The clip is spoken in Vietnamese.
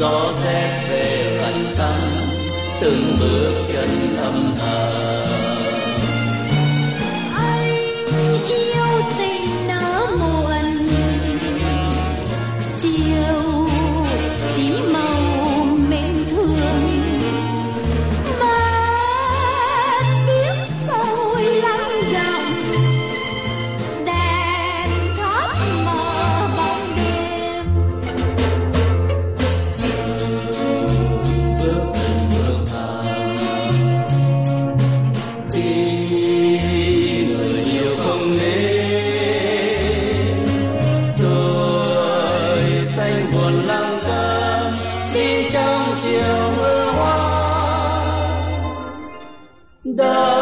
gió rét về lạnh tanh từng bước chân âm thầm. Anh yêu tình nở muộn chiều tí màu mến thương mà biết sâu lắng dòng đèn thắp mờ bóng đêm. Bước từng bước thầm khi người yêu không đến, đôi xanh buồn lặng câm tin trong chiều mưa hoa.